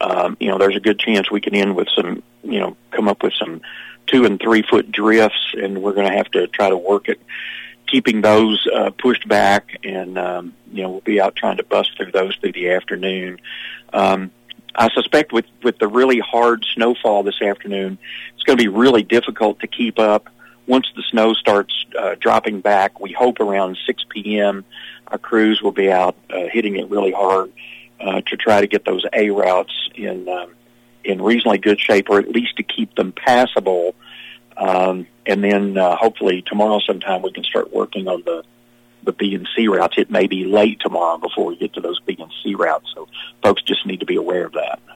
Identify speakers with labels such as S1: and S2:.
S1: there's a good chance we can end with some, come up with some 2 and 3 foot drifts, and we're going to have to try to work at keeping those pushed back, and we'll be out trying to bust through those through the afternoon. I suspect with the really hard snowfall this afternoon, it's going to be really difficult to keep up. Once the snow starts dropping back, we hope around 6 p.m. our crews will be out hitting it really hard to try to get those A routes in reasonably good shape, or at least to keep them passable. And then hopefully tomorrow sometime we can start working on the B and C routes. It may be late tomorrow before we get to those B and C routes, so folks just need to be aware of that.